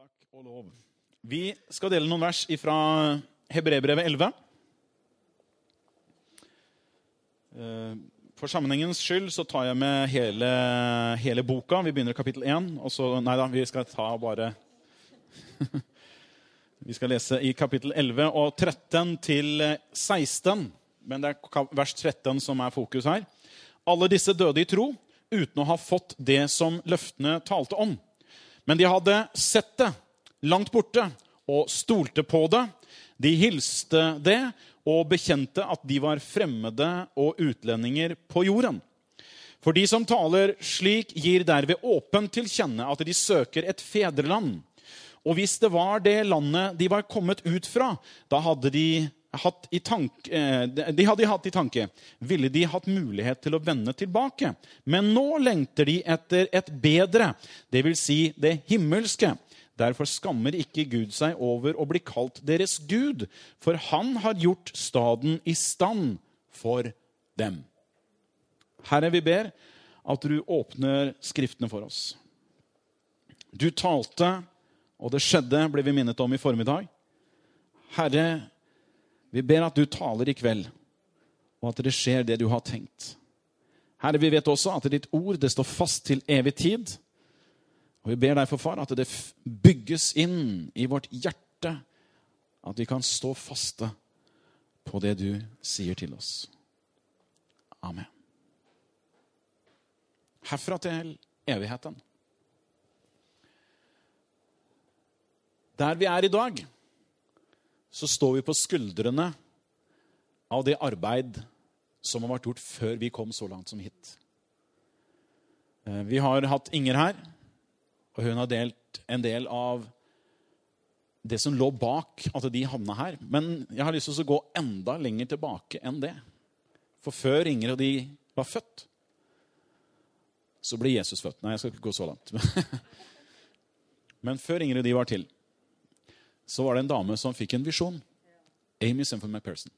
Takk og lov. Vi skal dele noen vers fra Hebreerbrevet 11. For sammenhengens skyld så tar jeg med hele boka. Vi begynner i kapittel 1. Og så, vi skal ta bare... Vi skal lese i kapittel 11 og 13 til 16. Men det er vers 13 som er fokus her. Alle disse døde i tro, uten å ha fått det som løftene talte om. Men de hadde sett det langt borte og stolte på det. De hilste det og bekjente at de var fremmede og utlendinger på jorden. For de som taler slik gir derved åpent til kjenne at de søker et fedreland. Og hvis det var det landet de var kommet ut fra, da hadde de hatt i tanke, ville de hatt mulighet til å vende tilbake. Men nå lengter de etter et bedre, det vil si det himmelske. Derfor skammer ikke Gud seg over å bli kalt deres Gud, for han har gjort staden i stand for dem. Herre, vi ber at du åpner skriftene for oss. Du talte, og det skjedde, ble vi minnet om i formiddag. Herre, vi ber at du taler i kveld, og at det skjer det du har tenkt. Herre, vi vet også at ditt ord, det står fast til evig tid. Og vi ber derfor, far, at det bygges inn i vårt hjerte, at vi kan stå faste på det du sier til oss. Amen. Herfra til evigheten. Der vi er i dag, så står vi på skuldrene av det arbeid som har vært gjort før vi kom så langt som hit. Vi har hatt Inger her, og hun har delt en del av det som lå bak at de havna her. Men jeg har lyst til å gå enda lenger tilbake enn det. For før Inger og de var født, så ble Jesus født. Nei, jeg skal ikke gå så langt. Men før Inger og de var til, så var det en dame som fikk en visjon. Amy Symphony McPherson.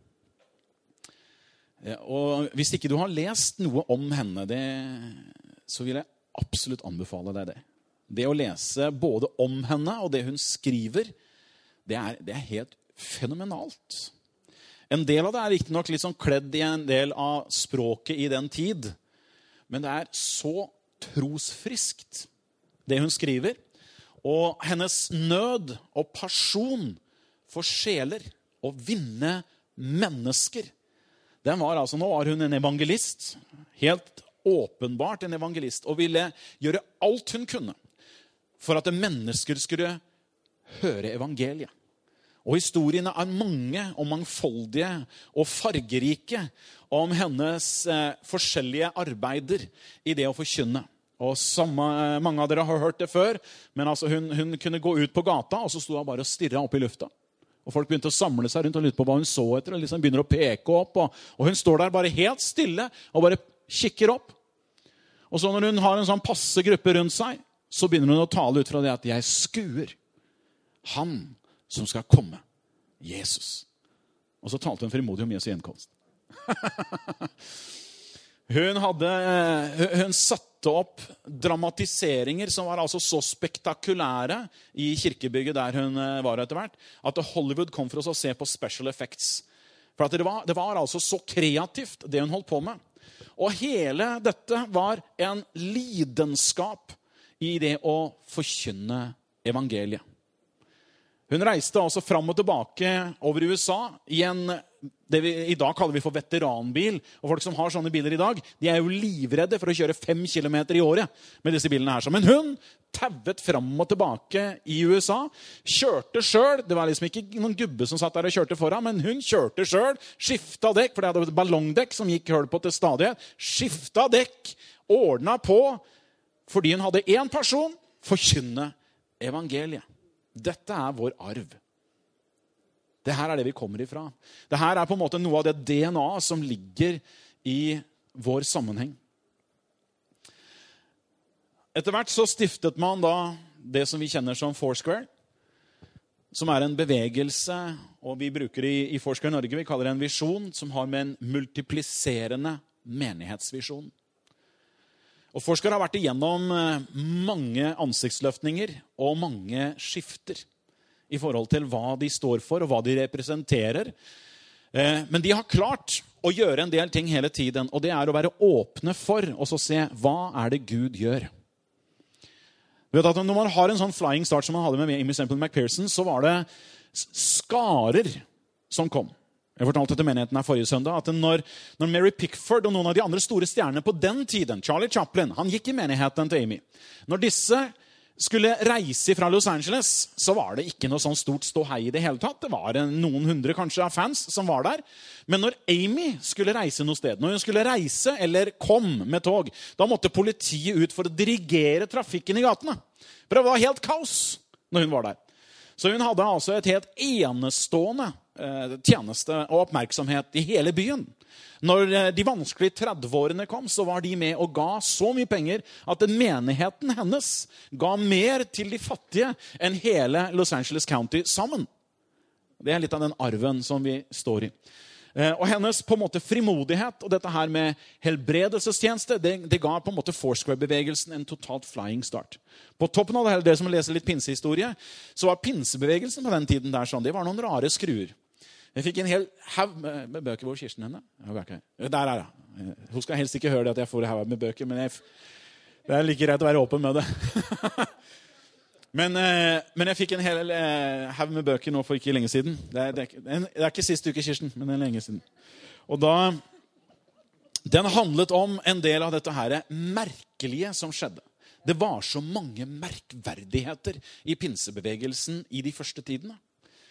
Og hvis ikke du har lest noe om henne, så vil jeg absolutt anbefale deg det. Det å lese både om henne og det hun skriver, det er helt fenomenalt. En del av det er riktig nok litt sånn kledd i en del av språket i den tid, men det er så trosfriskt, det hun skriver. Og hennes nød og pasjon for sjeler å vinne mennesker. Nå var hun en evangelist, helt åpenbart en evangelist, og ville gjøre alt hun kunne for at mennesker skulle høre evangeliet. Og historiene er mange og mangfoldige og fargerike om hennes forskjellige arbeider i det å forkynne. Og mange av dere har hørt det før, men altså hun kunne gå ut på gata, og så stod hun bare og stirret opp i lufta. Og folk begynte å samle seg rundt og lute på hva hun så etter, og liksom begynner å peke opp, og hun står der bare helt stille og bare kikker opp. Og så når hun har en sånn passe gruppe rundt seg, så begynner hun å tale ut fra det at jeg skuer han som skal komme, Jesus. Og så talte hun frimodig om Jesu gjenkomst. Hun satte opp dramatiseringer som var altså så spektakulære i kirkebygget der hun var etter hvert, at Hollywood kom for oss å se på special effects. For at det var altså så kreativt det hun holdt på med. Og hele dette var en lidenskap i det å forkynne evangeliet. Hun reiste altså fram og tilbake over USA i det vi i dag kaller vi for veteranbil. Og folk som har sånne biler i dag, de er jo livredde for å kjøre 5 kilometer i året med disse bilene her. Men hun tauet fram og tilbake i USA, kjørte selv. Det var liksom ikke noen gubbe som satt der og kjørte foran, men hun kjørte selv, skiftet dekk, for det hadde et ballongdekk som gikk høl på til stadighet. Skiftet dekk, ordnet på, fordi hun hadde en person, forkynne evangeliet. Dette er vår arv. Det her er det vi kommer ifra. Det her er på en måte noe av det DNA som ligger i vår sammenheng. Etter hvert så stiftet man da det som vi kjenner som Foursquare, som er en bevegelse, og vi bruker i Foursquare Norge, vi kaller det en visjon, som har med en multipliserende menighetsvisjon. Og Foursquare har vært igjennom mange ansiktsløftninger og mange skifter i forhold til hva de står for og hva de representerer. Men de har klart å gjøre en del ting hele tiden, og det er å være åpne for og så se hva er det Gud gjør. Du vet at når man har en sånn flying start som man hadde med Amy Semple McPherson, så var det skarer som kom. Jeg fortalte til menigheten her forrige søndag at når Mary Pickford og noen av de andre store stjernene på den tiden, Charlie Chaplin, han gikk i menigheten til Amy. Når disse skulle reise fra Los Angeles, så var det ikke noe sånn stort ståhei i det hele tatt. Det var noen hundre kanskje av fans som var der. Men når Amy skulle reise noe sted, når hun skulle reise eller kom med tog, da måtte politiet ut for å dirigere trafikken i gatene. For det var helt kaos når hun var der. Så hun hadde altså et helt enestående tjeneste og oppmerksomhet i hele byen. Når de vanskelige 30-årene kom, så var de med og ga så mye penger at menigheten hennes ga mer til de fattige enn hele Los Angeles County sammen. Det er litt av den arven som vi står i. Og hennes på en måte frimodighet og dette her med helbredelsestjeneste, det ga på en måte Foursquare-bevegelsen en totalt flying start. På toppen av det, dere som leser litt pinsehistorie, så var pinsebevegelsen på den tiden der sånn, det var noen rare skruer. Jeg fikk en hel haug med bøker. Hvor Kirsten henne? Der er det. Hun skal helst ikke høre det at jeg får en haug med bøker, men det er like greit å være åpen med det. Men jeg fikk en hel haug med bøker nå for ikke lenge siden. Det er ikke siste uke, Kirsten, men det er lenge siden. Og den handlet om en del av dette her merkelige som skjedde. Det var så mange merkverdigheter i pinsebevegelsen i de første tidene.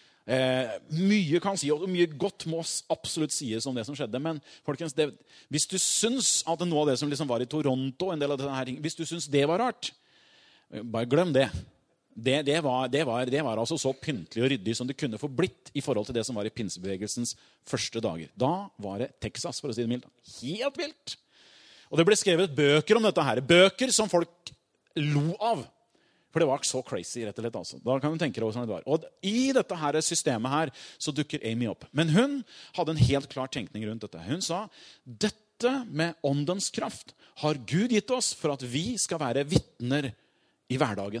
Mye kan si, og mye godt må absolutt sies om det som skjedde, men folkens, hvis du syns at noe av det som liksom var i Toronto, en del av denne her, hvis du syns det var rart, bare glem det. Det var altså så pyntelig og ryddig som det kunne få blitt i forhold til det som var i pinsebevegelsens første dager. Da var det Texas, for å si det mildt. Helt vilt! Og det ble skrevet bøker om dette her. Bøker som folk lo av. For det var så crazy, rett og slett. Altså. Da kan du tenke deg hvordan det var. Og i dette her systemet her, så dukker Amy opp. Men hun hadde en helt klar tenkning rundt dette. Hun sa, dette med åndens kraft har Gud gitt oss for at vi skal være vitner i hverdagen.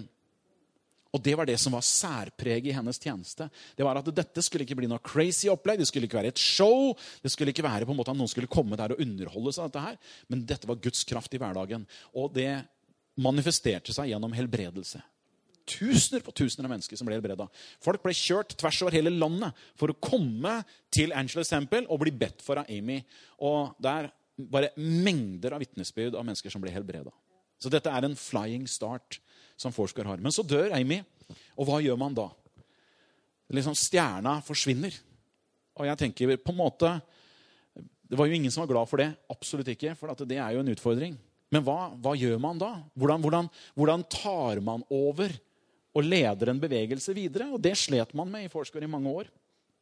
Og det var det som var særpreg i hennes tjeneste. Det var at dette skulle ikke bli noe crazy opplegg, det skulle ikke være et show, det skulle ikke være på en måte at noen skulle komme der og underholde seg av dette her, men dette var Guds kraft i hverdagen. Og det manifesterte seg gjennom helbredelse. Tusener på tusener av mennesker som ble helbredet. Folk ble kjørt tvers over hele landet for å komme til Angeles Temple og bli bedt for av Amy. Og der bare mengder av vitnesbyrd av mennesker som ble helbredet. Så dette er en flying start som Foursquare har. Men så dør Amy, og hva gjør man da? Liksom stjerna forsvinner. Og jeg tenker på en måte, det var jo ingen som var glad for det, absolutt ikke, for at det er jo en utfordring. Men hva gjør man da? Hvordan tar man over og leder en bevegelse videre? Og det slet man med i Foursquare i mange år.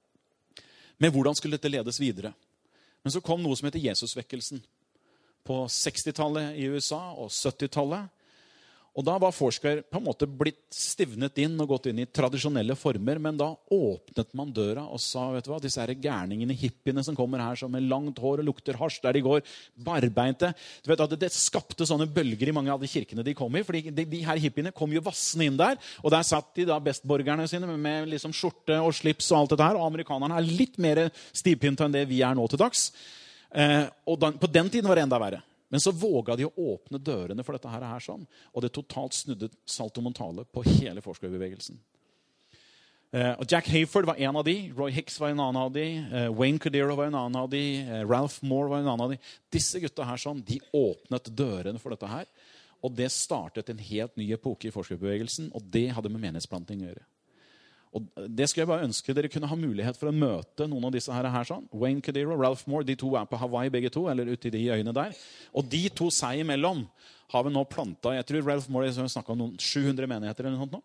Men hvordan skulle dette ledes videre? Men så kom noe som heter Jesusvekkelsen på 60-tallet i USA og 70-tallet. Og da var Foursquare på en måte blitt stivnet inn og gått inn i tradisjonelle former, men da åpnet man døra og sa, vet du hva, disse her gærningene, hippiene som kommer her som med langt hår og lukter hasj, der de går barbeinte. Du vet at det skapte sånne bølger i mange av de kirkene de kom i, fordi de her hippiene kom jo vassende inn der, og der satt de da bestborgerne sine med liksom skjorte og slips og alt dette her, og amerikanerne er litt mer stivpynta enn det vi er nå til dags. Og på den tiden var det enda verre. Men så våga de å åpne dørene for dette her sånn, og det totalt snudde saltomontale på hele Foursquare-bevegelsen. Og Jack Hayford var en av de, Roy Hicks var en annen av de, Wayne Cordeiro var en annen av de, Ralph Moore var en annen av de. Disse gutta her sånn, de åpnet dørene for dette her, og det startet en helt ny epoke i Foursquare-bevegelsen, og det hadde med menighetsplanting å gjøre. Og det skulle jeg bare ønske dere kunne ha mulighet for å møte noen av disse her sånn. Wayne Cordeiro, Ralph Moore, de to er på Hawaii begge to, eller ute i de øyene der. Og de to seg imellom har vi nå plantet, jeg tror Ralph Moore har snakket om noen 700 menigheter eller noe sånt nå.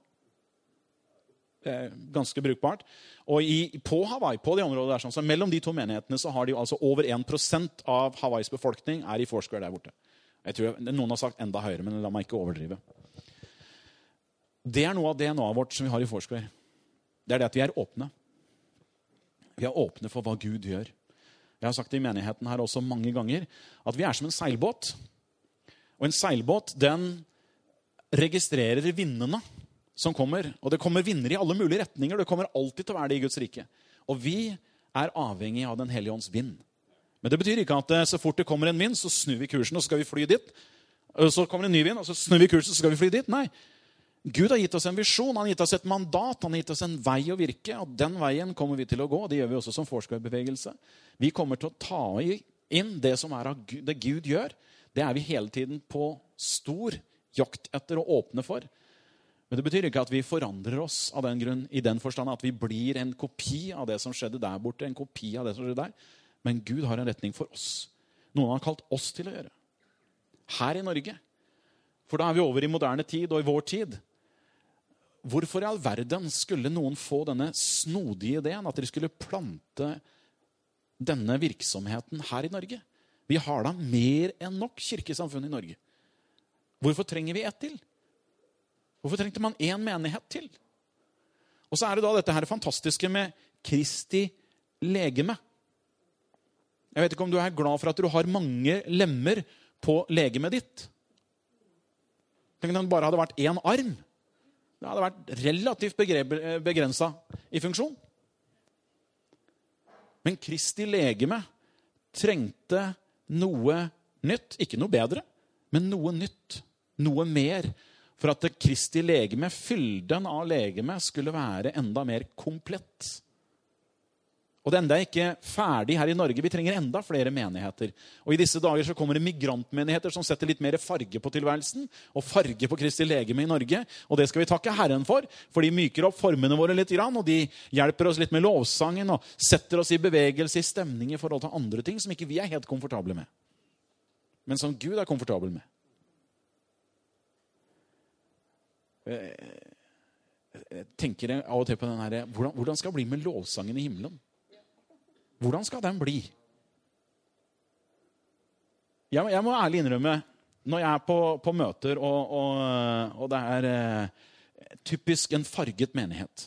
Ganske brukbart. Og på Hawaii, på de områdene der, sånn, så mellom de to menighetene så har de altså over 1% av Hawaiis befolkning er i Foursquare der borte. Jeg tror noen har sagt enda høyere, men la meg ikke overdrive. Det er noe av DNA-et vårt som vi har i Foursquare. Det er det at vi er åpne. Vi er åpne for hva Gud gjør. Jeg har sagt det i menigheten her også mange ganger, at vi er som en seilbåt. Og en seilbåt, den registrerer vindene som kommer. Og det kommer vinder i alle mulige retninger. Det kommer alltid til å være det i Guds rike. Og vi er avhengig av den hellige ånds vind. Men det betyr ikke at så fort det kommer en vind, så snur vi kursen, og så skal vi fly dit. Og så kommer det en ny vind, og så snur vi kursen, så skal vi fly dit. Nei, Gud har gitt oss en visjon, han har gitt oss et mandat, han har gitt oss en vei å virke, og den veien kommer vi til å gå, og det gjør vi også som Foursquare-bevegelse. Vi kommer til å ta inn det som er av Gud, det Gud gjør. Det er vi hele tiden på stor jakt etter å åpne for. Men det betyr ikke at vi forandrer oss av den grunn, i den forstand at vi blir en kopi av det som skjedde der borte, en kopi av det som skjedde der. Men Gud har en retning for oss. Noen har kalt oss til å gjøre. Her i Norge. For da er vi over i moderne tid og i vår tid. Hvorfor i all verden skulle noen få denne snodige ideen at de skulle plante denne virksomheten her i Norge? Vi har da mer enn nok kirkesamfunn i Norge. Hvorfor trenger vi ett til? Hvorfor trengte man en menighet til? Og så er det da dette her fantastiske med Kristi legeme. Jeg vet ikke om du er glad for at du har mange lemmer på legemet ditt. Tenk om det bare hadde vært én arm. Det hadde vært relativt begrenset i funksjon. Men Kristi legeme trengte noe nytt. Ikke noe bedre, men noe nytt. Noe mer. For at det Kristi legeme, fylden av legeme, skulle være enda mer komplett. Og det enda er ikke ferdig her i Norge. Vi trenger enda flere menigheter. Og i disse dager så kommer det migrantmenigheter som setter litt mer farge på tilværelsen, og farge på Kristi legeme i Norge. Og det skal vi takke Herren for de myker opp formene våre litt, og de hjelper oss litt med lovsangen, og setter oss i bevegelse, i stemning i forhold til andre ting som ikke vi er helt komfortable med. Men som Gud er komfortabel med. Jeg tenker av og til på den her, hvordan skal det bli med lovsangen i himmelen? Hvordan skal den bli? Jeg må ærlig innrømme, når jeg er på møter, og det er typisk en farget menighet.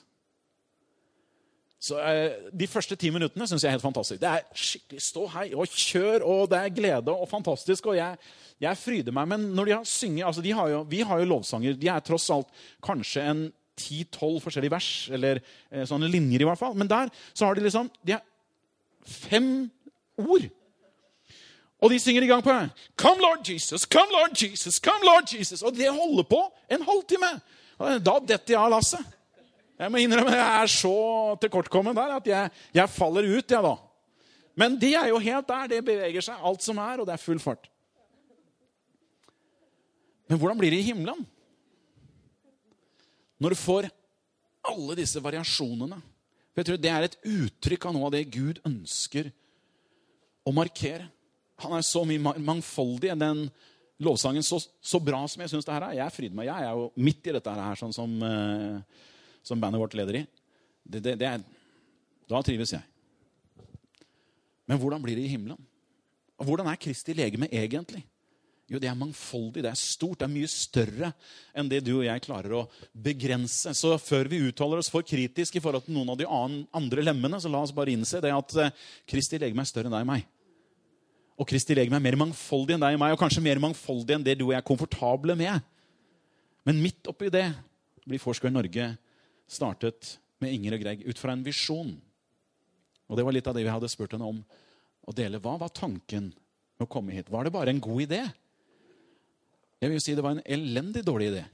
Så de første 10 minuttene synes jeg er helt fantastisk. Det er skikkelig stå hei og kjør, og det er glede og fantastisk, og jeg fryder meg. Men når de har synget, altså vi har jo lovsanger, de er tross alt kanskje en 10-12 forskjellige vers, eller sånne linjer i hvert fall. Men der så har de liksom, de er 5 ord. Og de synger i gang på Come Lord Jesus, come Lord Jesus, come Lord Jesus. Og det holder på en halvtime. Da detter jeg av lasset. Jeg må innrømme, jeg er så tilkortkommen der at jeg faller ut, jeg da. Men de er jo helt der, det beveger seg alt som er, og det er full fart. Men hvordan blir det i himmelen? Når du får alle disse variasjonene. For jeg tror det er et uttrykk av noe av det Gud ønsker å markere. Han er så mye mangfoldig enn den lovsangen så bra som jeg synes det her er. Jeg fryder meg. Jeg er jo midt i dette her, sånn som bandet vårt leder i. Da trives jeg. Men hvordan blir det i himmelen? Og hvordan er Kristi legeme egentlig? Jo, det er mangfoldig, det er stort, det er mye større enn det du og jeg klarer å begrense. Så før vi uttaler oss for kritisk i forhold til noen av de andre lemmene, så la oss bare innse det at Kristi legeme er større enn deg og meg. Og Kristi legeme er mer mangfoldig enn deg og meg, og kanskje mer mangfoldig enn det du og jeg er komfortable med. Men midt oppi det blir Foursquare Norge startet med Inger og Greg ut fra en visjon. Og det var litt av det vi hadde spurt henne om å dele. Hva var tanken med å komme hit? Var det bare en god idé? Jeg vil si det var en elendig dårlig idé.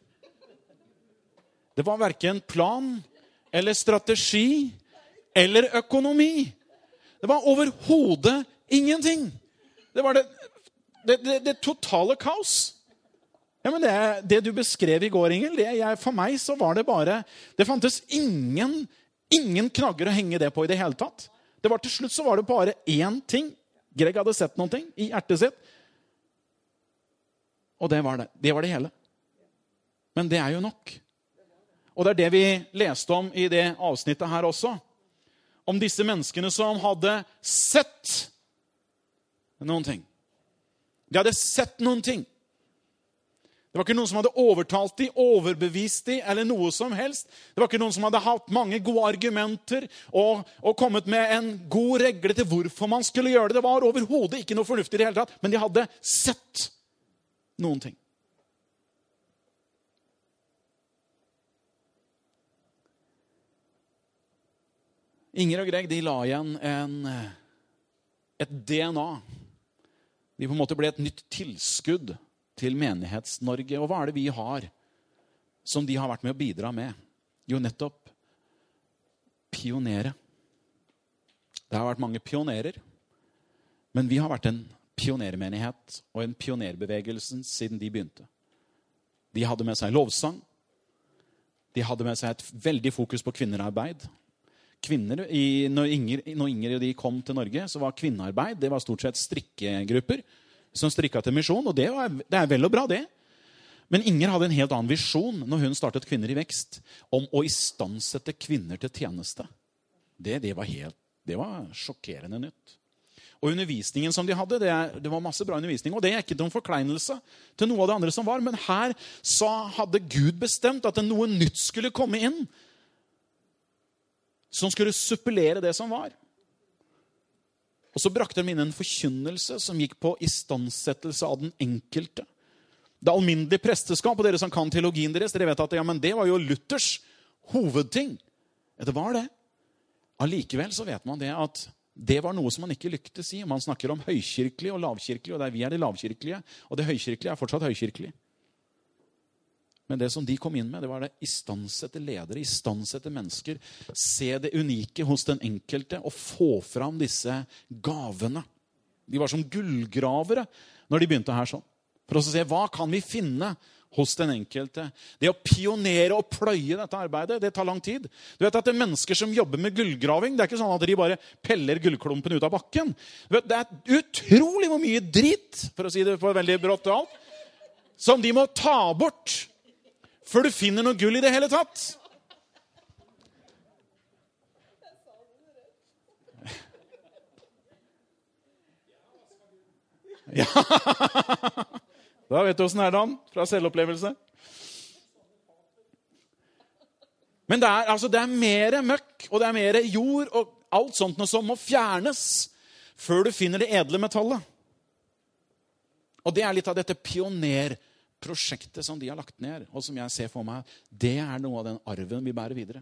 Det var hverken plan, eller strategi, eller økonomi. Det var overhodet ingenting. Det var det totale kaos. Ja, men det du beskrev i går, Ingel, for meg så var det bare, det fantes ingen knagger å henge det på i det hele tatt. Det var til slutt så var det bare én ting. Greg hadde sett noen ting i hjertet sitt. Og det var det hele. Men det er jo nok. Og det er det vi leste om i det avsnittet her også. Om disse menneskene som hadde sett noen ting. De hadde sett noen ting. Det var ikke noen som hadde overtalt de, overbevist de, eller noe som helst. Det var ikke noen som hadde hatt mange gode argumenter og kommet med en god regle til hvorfor man skulle gjøre det. Det var overhodet ikke noe fornuftig i det hele tatt, men de hadde sett noen ting. Inger og Greg, de la igjen et DNA. De på en måte ble et nytt tilskudd til Menighets-Norge. Og hva er det vi har som de har vært med å bidra med? Jo, nettopp pionere. Det har vært mange pionerer, men vi har vært en pionermenighet og en pionerbevegelsen siden de begynte. De hadde med seg lovsang. De hadde med seg et veldig fokus på kvinnerarbeid. Kvinner, når Inger og de kom til Norge, så var kvinnearbeid, det var stort sett strikkegrupper som strikket til misjon, og det er vel og bra det. Men Inger hadde en helt annen visjon når hun startet Kvinner i vekst, om å istandsette kvinner til tjeneste. Det var sjokkerende nytt. Og undervisningen som de hadde, det var masse bra undervisning, og det er ikke noen forkleinelse til noe av det andre som var, men her hadde Gud bestemt at noe nytt skulle komme inn, som skulle suppellere det som var. Og så brakte de inn en forkynnelse som gikk på istandsettelse av den enkelte. Det alminnelige presteskap, og dere som kan teologien deres, dere vet at det var jo Luthers hovedting. Det var det. Allikevel så vet man det at det var noe som man ikke lyktes i. Man snakker om høykirkelig og lavkirkelig, og vi er de lavkirkelige, og det høykirkelige er fortsatt høykirkelig. Men det som de kom inn med, det var det istandsette ledere, istandsette mennesker. Se det unike hos den enkelte og få fram disse gavene. De var som gullgravere når de begynte her sånn. For å se, hva kan vi finne hos den enkelte? Det å pionere og pløye dette arbeidet, det tar lang tid. Du vet at det er mennesker som jobber med gullgraving. Det er ikke sånn at de bare peller gullklumpen ut av bakken. Du vet, det er utrolig hvor mye dritt, for å si det på veldig brått og alt, som de må ta bort før du finner noe gull i det hele tatt. Ja. Da vet du hvordan er det han, fra selvopplevelse. Men det er mer møkk, og det er mer jord, og alt sånt noe som må fjernes før du finner det edle metallet. Og det er litt av dette pionerprosjektet som de har lagt ned, og som jeg ser for meg, det er noe av den arven vi bærer videre.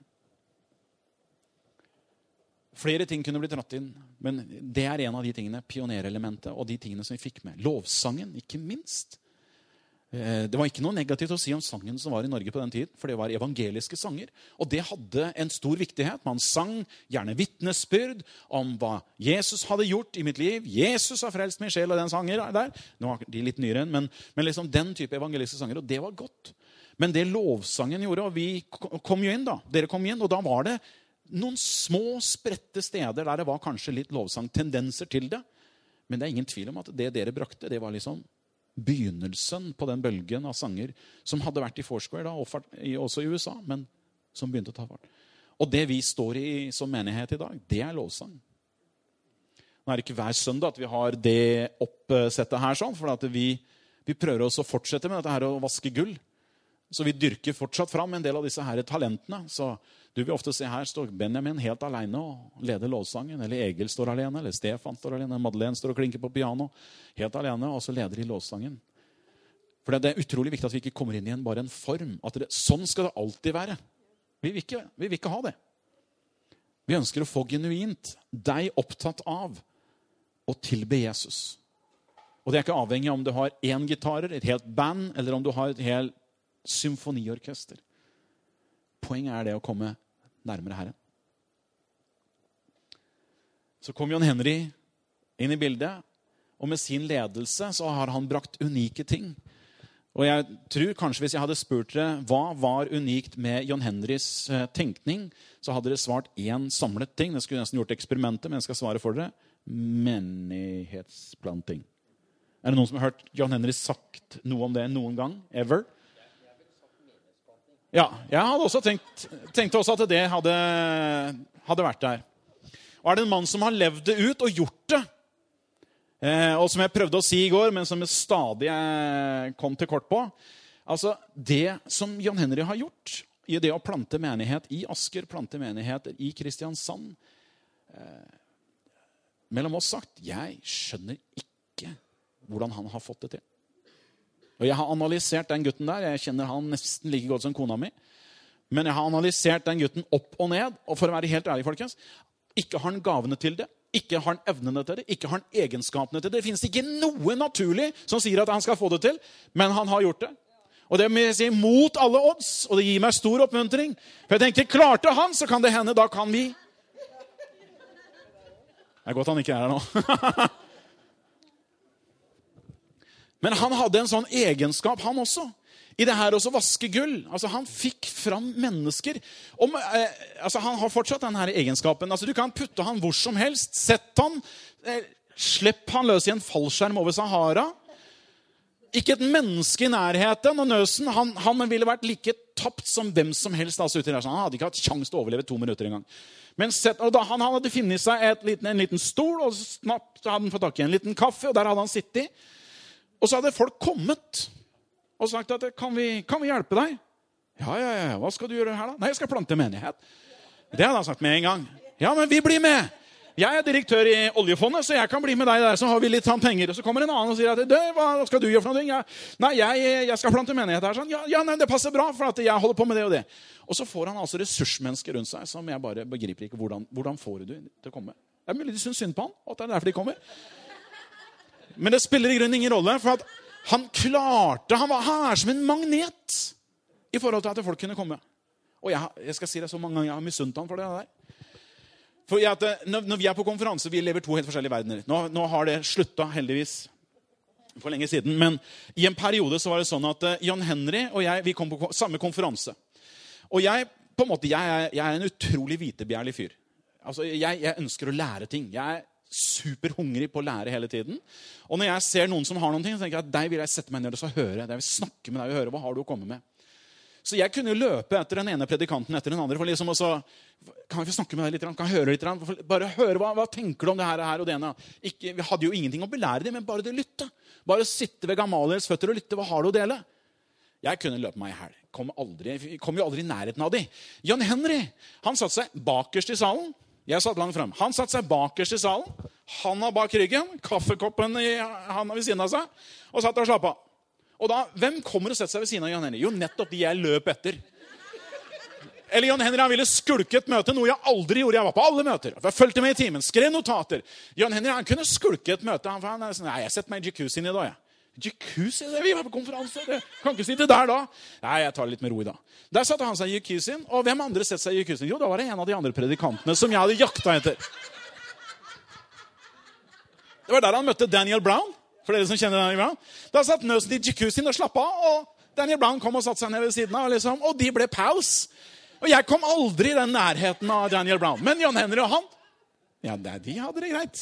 Flere ting kunne blitt dratt inn, men det er en av de tingene, pionerelementet, og de tingene som vi fikk med. Lovsangen, ikke minst. Det var ikke noe negativt å si om sangen som var i Norge på den tiden, for det var evangeliske sanger, og det hadde en stor viktighet. Man sang gjerne vittnesbyrd om hva Jesus hadde gjort i mitt liv. Jesus har frelst min sjel, og den sanger der. Nå er de litt nyere, men liksom den type evangeliske sanger, og det var godt. Men det lovsangen gjorde, og vi kom jo inn da, dere kom inn, og da var det noen små spredte steder der det var kanskje litt lovsangtendenser til det, men det er ingen tvil om at det dere brakte, det var liksom begynnelsen på den bølgen av sanger som hadde vært i Foursquare da, også i USA, men som begynte å ta fart. Og det vi står i som menighet i dag, det er lovsang. Nå er det ikke hver søndag at vi har det oppsettet her sånn, for at vi prøver oss å fortsette med dette her å vaske gull. Så vi dyrker fortsatt fram en del av disse her talentene. Så du vil ofte se her står Benjamin helt alene og leder lovsangen, eller Egil står alene, eller Stefan står alene, Madeleine står og klinker på piano, helt alene, og så leder de lovsangen. For det er utrolig viktig at vi ikke kommer inn i bare en form, at sånn skal det alltid være. Vi vil ikke ha det. Vi ønsker å få genuint deg opptatt av å tilbe Jesus. Og det er ikke avhengig om du har en gitarer, et helt band, eller om du har et helt symfoniorkester. Poenget er det å komme nærmere Herren. Så kom John Henry inn i bildet, og med sin ledelse så har han brakt unike ting. Og jeg tror kanskje hvis jeg hadde spurt dere hva var unikt med John Henrys tenkning, så hadde dere svart en samlet ting. Jeg skulle nesten gjort eksperimentet, men jeg skal svare for dere. Menighetsplanting. Er det noen som har hørt John Henry sagt noe om det noen gang? Ever? Ja, jeg hadde også tenkte også at det hadde vært der. Og er det en mann som har levd det ut og gjort det, og som jeg prøvde å si i går, men som jeg stadig kom til kort på, altså det som John Henry har gjort i det å plante menighet i Asker, plante menigheter i Kristiansand, mellom oss sagt, jeg skjønner ikke hvordan han har fått det til. Og jeg har analysert den gutten der. Jeg kjenner han nesten like godt som kona mi. Men jeg har analysert den gutten opp og ned. Og for å være helt ærlig, folkens, ikke har han gavene til det. Ikke har han evnene til det. Ikke har han egenskapene til det. Det finnes ikke noe naturlig som sier at han skal få det til. Men han har gjort det. Og det må jeg si mot alle odds. Og det gir meg stor oppmuntring. For jeg tenker, klarte han, så kan det hende, da kan vi. Det er godt han ikke er her nå. Men han hadde en sånn egenskap, han også. I det her også vaske gull. Altså, han fikk fram mennesker. Han har fortsatt den her egenskapen. Altså, du kan putte han hvor som helst. Sett han. Slipp han løs i en fallskjerm over Sahara. Ikke et menneske i nærheten. Og nøsen, han ville vært like tapt som hvem som helst. Altså, ute der. Så han hadde ikke hatt sjanse til å overleve 2 minutter en gang. Men han hadde funnet seg en liten stol, og snart hadde han fått tak i en liten kaffe, og der hadde han sittet. Og så hadde folk kommet og sagt at kan vi hjelpe deg? Ja, hva skal du gjøre her da? Nei, jeg skal plante menighet. Det hadde han sagt med en gang. Ja, men vi blir med. Jeg er direktør i oljefondet, så jeg kan bli med deg der, så har vi litt penger. Og så kommer en annen og sier at, hva skal du gjøre for noe? Ja, nei, jeg skal plante menighet her. Sånn. Ja, nei, det passer bra, for at jeg holder på med det og det. Og så får han altså ressursmennesker rundt seg, som jeg bare begriper ikke hvordan får du til å komme. Det er mulig de synes synd på han, og at det er derfor de kommer. Men det spiller i grunnen ingen rolle, for at han klarte, han er som en magnet i forhold til at folk kunne komme. Og jeg skal si det så mange ganger, jeg har misunt han for det der. For når vi er på konferanse, vi lever 2 helt forskjellige verdener. Nå har det sluttet, heldigvis, for lenge siden. Men i en periode så var det sånn at John Henry og jeg, vi kom på samme konferanse. Og jeg er en utrolig vitebjærlig fyr. Altså, jeg ønsker å lære ting. Jeg er superhungrig på å lære hele tiden. Og når jeg ser noen som har noen ting, så tenker jeg at deg vil jeg sette meg ned og så høre. Jeg vil snakke med deg og høre, hva har du å komme med? Så jeg kunne løpe etter den ene predikanten etter den andre, for liksom også, kan vi få snakke med deg litt, kan jeg høre litt, bare høre, hva tenker du om det her og det ene? Vi hadde jo ingenting å belære dem, men bare det lytte. Bare sitte ved Gamaliels føtter og lytte, hva har du å dele? Jeg kunne løpe meg i hel. Kom jo aldri i nærheten av dem. John Henry, han satt seg bakerst i salen. Jeg satt langt frem. Han satt seg bakerst i salen. Han var bak ryggen, kaffekoppen i handa ved siden av seg, og satt og slappet av. Og da, hvem kommer og setter seg ved siden av John Henry? Jo, nettopp de jeg løp etter. Eller John Henry, han ville skulke et møte, noe jeg aldri gjorde. Jeg var på alle møter. Jeg fulgte med i timen, skrev notater. John Henry, han kunne skulke et møte. Han er sånn, nei, jeg setter meg i jacuzzien i dag, jeg. Jacuzzi? Vi var på konferanse. Det kan ikke sitte der da. Nei, jeg tar det litt med ro i dag. Der satte han seg i jacuzzien, og hvem andre setter seg i jacuzzien? Jo, da var det en av de andre predikantene som jeg hadde jakta etter. Det var der han møtte Daniel Brown. For dere som kjenner Daniel Brown. Da satt nøsen i jacuzzien og slappet av, og Daniel Brown kom og satte seg ned ved siden av, og de ble pals. Og jeg kom aldri i den nærheten av Daniel Brown. Men John Henry og han, ja, de hadde det greit.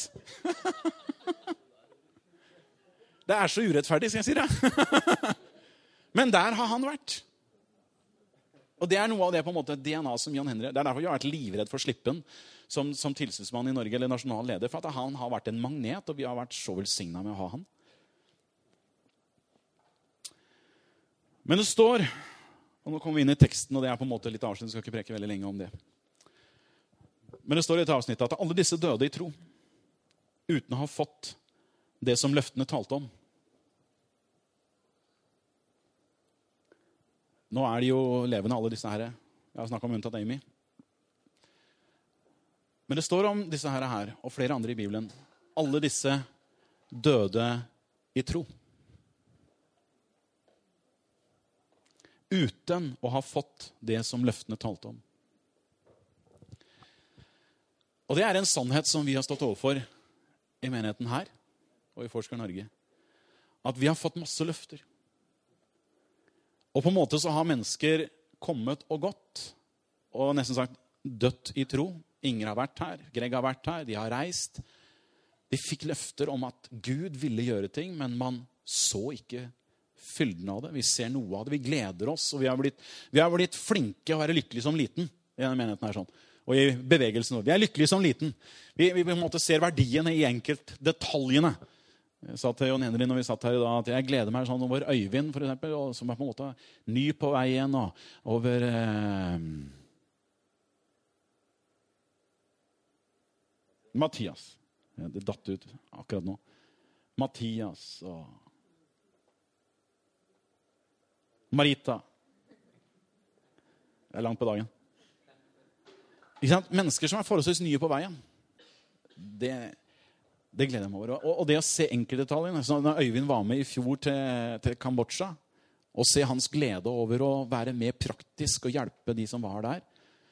Det er så urettferdig, skal jeg si det. Men der har han vært. Og det er noe av det på en måte DNA som John Henry. Det er derfor jeg har vært livredd for Slippen som tilsynsmann i Norge, eller nasjonal leder, for at han har vært en magnet, og vi har vært så velsignet med å ha han. Men det står, og nå kommer vi inn i teksten, og det er på en måte litt avsnitt, skal ikke preke veldig lenge om det. Men det står i et avsnitt at alle disse døde i tro, uten å ha fått det som løftene talte om. Nå er de jo levende, alle disse her. Jeg har snakket om unntatt Amy. Men det står om disse her, og flere andre i Bibelen. Alle disse døde i tro. Uten å ha fått det som løftene talte om. Og det er en sannhet som vi har stått overfor i menigheten her, og i Forsker Norge. At vi har fått masse løfter. Og på en måte så har mennesker kommet og gått, og nesten sagt dødt i tro. Inger har vært her, Greg har vært her, de har reist. De fikk løfter om at Gud ville gjøre ting, men man så ikke fylden av det. Vi ser noe av det, vi gleder oss, og vi har blitt flinke å være lykkelig som liten. I denne menigheten her sånn. Og i bevegelsen vår. Vi er lykkelige som liten. Vi på en måte ser verdiene i enkelt detaljene. Jeg sa til John Henry når vi satt her i dag at jeg gleder meg sånn over Øyvind, for eksempel, som er på en måte ny på veien, og over Mathias. Ja, det datt ut akkurat nå. Mathias og Marita. Det langt på dagen. Ikke sant? Mennesker som forholdsvis nye på veien. Det gleder jeg meg over. Og det å se enkeltdetallene. Når Øyvind var med i fjor til Kambodsja, og se hans glede over å være mer praktisk og hjelpe de som var der.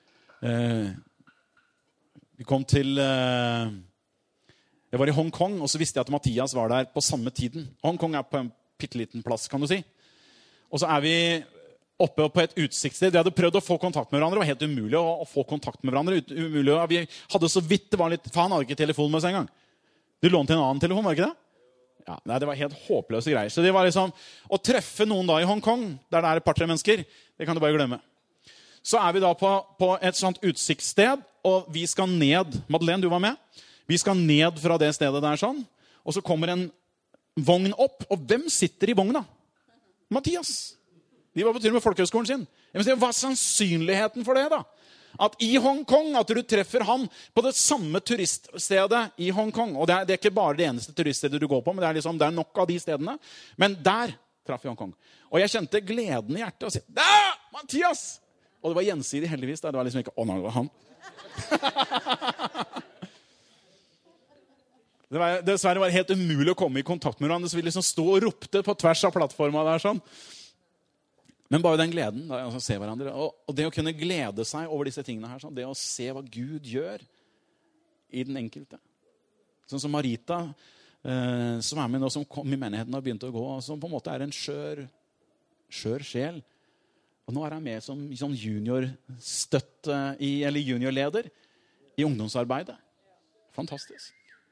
Vi kom til... Jeg var i Hongkong, og så visste jeg at Mathias var der på samme tiden. Hongkong på en pitteliten plass, kan du si. Og så vi oppe på et utsiktssted. Vi hadde prøvd å få kontakt med hverandre. Det var helt umulig å få kontakt med hverandre. Umulig. Vi hadde så vidt, det var litt... For han hadde ikke telefon med oss en gang. Du lånte en annen telefon, var det ikke det? Ja, nei, det var helt håpløse greier. Så det var liksom, å treffe noen da i Hongkong, der det et par-tre mennesker, det kan du bare glemme. Så vi da på et sånt utsiktssted, og vi skal ned. Madeleine, du var med? Vi skal ned fra det stedet der sånn, og så kommer en vogn opp, og hvem sitter i vogna? Mathias. De var på tur med folkehøyskolen sin. Hva sannsynligheten for det da? At i Hongkong, at du treffer han på det samme turiststedet i Hongkong. Og det ikke bare det eneste turiststedet du går på, men det det nok av de stedene. Men der traff jeg Hongkong. Og jeg kjente gleden i hjertet og si, «Da, Mathias!» Og det var gjensidig heldigvis. Det var liksom ikke, «Å, nei, det var han!» Dessverre var det helt umulig å komme i kontakt med hverandre, så vi liksom stod og ropte på tvers av plattforma der sånn. Men bare den gleden, da, altså, se hverandre, og det å kunne glede seg over disse tingene her, sånn, det å se hva Gud gjør i den enkelte. Sånn som Marita, som med nå, som kom i menigheten og begynte å gå, som på en måte en skjør sjel. Og nå han med som juniorstøtte, eller juniorleder i ungdomsarbeidet. Fantastisk.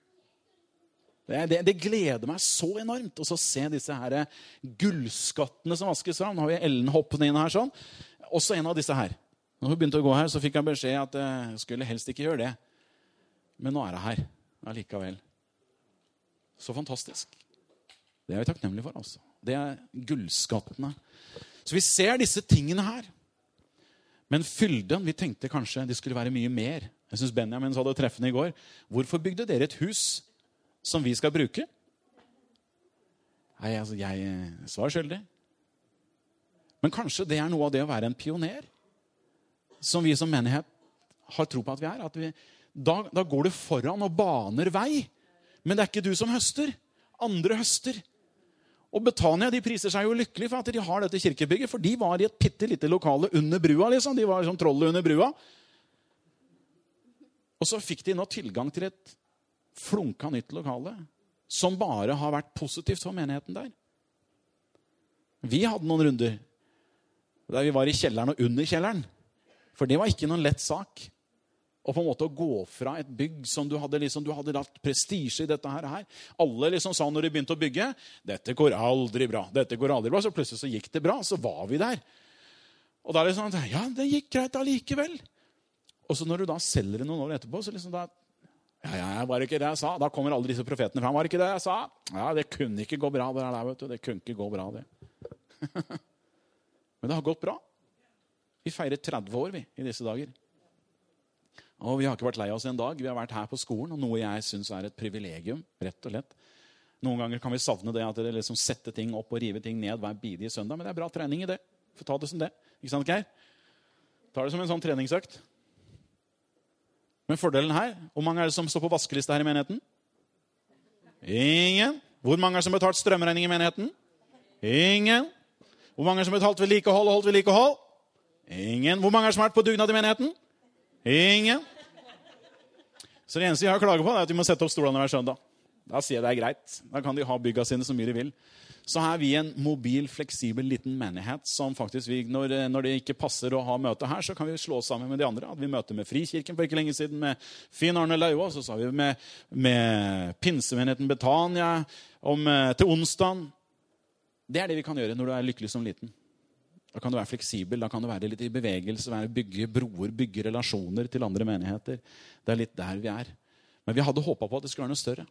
Det gleder meg så enormt å se disse her gullskattene som vaskes fram. Nå har vi Ellen hoppende inn her sånn. Også en av disse her. Når hun begynte å gå her, så fikk jeg beskjed at jeg skulle helst ikke gjøre det. Men nå det her allikevel. Så fantastisk. Det vi takknemlige for, altså. Det gullskattene. Så vi ser disse tingene her. Men fylden, vi tenkte kanskje det skulle være mye mer. Jeg synes Benjamin sa det treffende i går. Hvorfor bygde dere et hus som vi skal bruke? Nei, altså, jeg svarer skyldig. Men kanskje det noe av det å være en pioner, som vi som menighet har tro på at vi at da går du foran og baner vei, men det ikke du som høster. Andre høster. Og Betania, de priser seg jo lykkelig for at de har dette kirkebygget, for de var i et pittelite lokale under brua, liksom. De var som trollet under brua. Og så fikk de nå tilgang til et flunka nytt lokale, som bare har vært positivt for menigheten der. Vi hadde noen runder, der vi var i kjelleren og under kjelleren. For det var ikke noen lett sak. Og på en måte å gå fra et bygg som du hadde lagt prestige i dette her. Alle liksom sa når de begynte å bygge, dette går aldri bra, dette går aldri bra. Så plutselig så gikk det bra, så var vi der. Og da liksom, ja, det gikk greit allikevel. Og så når du da selger det noen år etterpå, så liksom da, ja, var det ikke det jeg sa? Da kommer alle disse profetene frem. Var det ikke det jeg sa? Ja, det kunne ikke gå bra det der, vet du. Det kunne ikke gå bra, det. Men det har gått bra. Vi feirer 30 år, vi, i disse dager. Og vi har ikke vært lei oss en dag. Vi har vært her på skolen, og noe jeg synes et privilegium, rett og lett. Noen ganger kan vi savne det, at dere liksom setter ting opp og river ting ned hver bidige søndag, men det bra trening i det. Få ta det som det. Ikke sant, Geir? Ta det som en sånn treningsøkt. Men fordelen her, hvor mange det som står på vaskelista her i menigheten? Ingen. Hvor mange som har betalt strømregning i menigheten? Ingen. Hvor mange som har betalt vedlikehold og holdt vedlikehold? Ingen. Hvor mange som har vært på dugnad i menigheten? Ingen. Så det eneste jeg har klaget på, at de må sette opp stolene hver søndag. Da sier jeg det greit. Da kan de ha bygga sine så mye de vil. Så her vi en mobil, fleksibel liten menighet som faktisk, når det ikke passer å ha møte her, så kan vi slå oss sammen med de andre. At vi møter med Frikirken for ikke lenge siden, med Finn Arne Laua, så sa vi med Pinsemenigheten Betania, til onsdagen. Det det vi kan gjøre når du lykkelig som liten. Da kan du være fleksibel, da kan du være litt i bevegelse, bygge broer, bygge relasjoner til andre menigheter. Det litt der vi Men vi hadde håpet på at det skulle være noe større.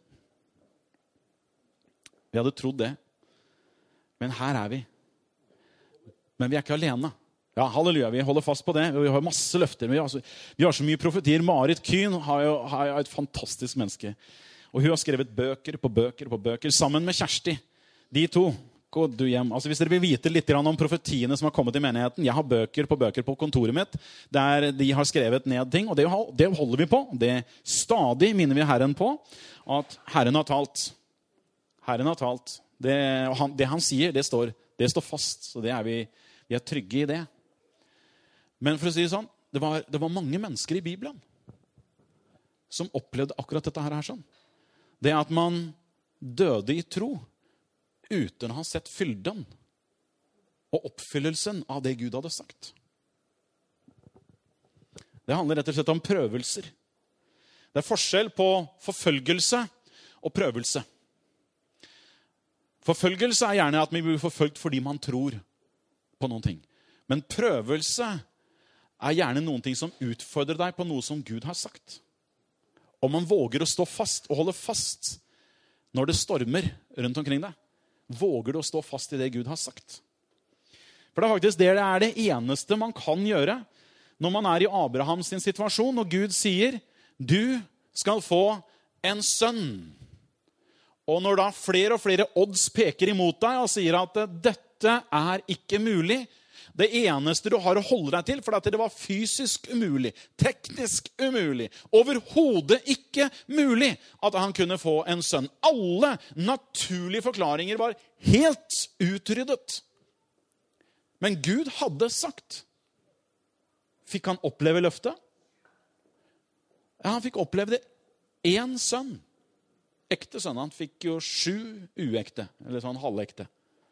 Vi hadde trodd det. Men her vi. Men vi ikke alene. Ja, halleluja, vi holder fast på det. Vi har masse løfter. Vi har så mye profetier. Marit Kyn har et fantastisk menneske. Og hun har skrevet bøker på bøker på bøker, sammen med Kjersti. De to og du hjem. Altså, hvis dere vil vite litt om profetiene som har kommet i menigheten, jeg har bøker på kontoret mitt, der de har skrevet ned ting, og det holder vi på. Det stadig minner vi Herren på, at Herren har talt. Herren har talt. Det han sier, det står fast, så vi er trygge i det. Men for å si det sånn, det var mange mennesker i Bibelen som opplevde akkurat dette her sånn. Det at man døde i tro uten å ha sett fylden og oppfyllelsen av det Gud hadde sagt. Det handler rett og slett om prøvelser. Det er forskjell på forfølgelse og prøvelse. Forfølgelse er gjerne at man blir forfølgt fordi man tror på noen ting. Men prøvelse er gjerne noen ting som utfordrer deg på noe som Gud har sagt. Om man våger å stå fast og holde fast når det stormer rundt omkring deg, våger du å stå fast i det Gud har sagt. For det er faktisk det eneste man kan gjøre når man er i Abrahams situasjon, og Gud sier, du skal få en sønn. Og når da flere og flere odds peker imot deg og sier at dette er ikke mulig, det eneste du har å holde deg til, for det var fysisk umulig, teknisk umulig, overhodet ikke mulig at han kunne få en sønn. Alle naturlige forklaringer var helt utryddet. Men Gud hadde sagt. Fikk han oppleve løftet? Ja, han fikk oppleve det. En sønn. Ekte sønn. Han fikk jo 7 uekte, eller sånn halvekte.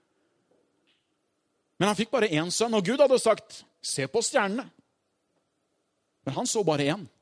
Men han fikk bare en sønn, og Gud hadde sagt, se på stjernene. Men han så bare en.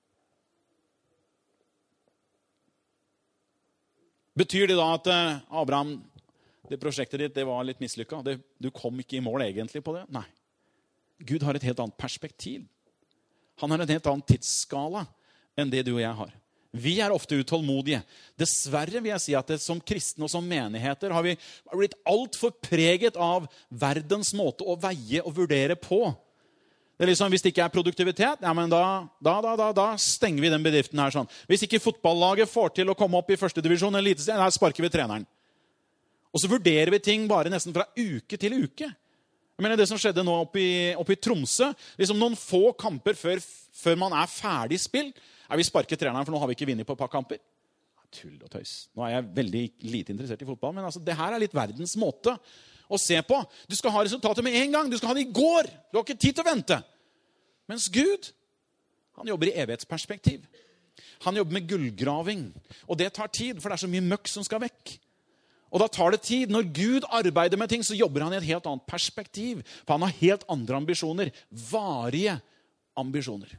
Betyr det da at Abraham, det prosjektet ditt, det var litt mislykket? Du kom ikke i mål egentlig på det? Nei. Gud har et helt annet perspektiv. Han har en helt annen tidsskala enn det du og jeg har. Vi er ofte utålmodige. Dessverre vil jeg si at som kristne og som menigheter har vi blitt alt for preget av verdens måte å veie og vurdere på. Det er liksom, hvis det ikke er produktivitet, ja, men da stenger vi den bedriften her sånn. Hvis ikke fotballaget får til å komme opp i første divisjon eller eliteserien, der sparker vi treneren. Og så vurderer vi ting bare nesten fra uke til uke. Jeg mener det som skjedde nå oppe i Tromsø, liksom noen få kamper før man er ferdig spill, vi sparket treneren, for nå har vi ikke vunnet på et par kamper. Tull og tøys. Nå er jeg veldig lite interessert i fotball, men altså, det her er litt verdens måte å se på. Du skal ha resultatet med en gang. Du skal ha det i går. Du har ikke tid til å vente. Mens Gud, han jobber i evighetsperspektiv. Han jobber med gullgraving. Og det tar tid, for det er så mye møkk som skal vekk. Og da tar det tid. Når Gud arbeider med ting, så jobber han i et helt annet perspektiv. For han har helt andre ambisjoner. Varige ambisjoner.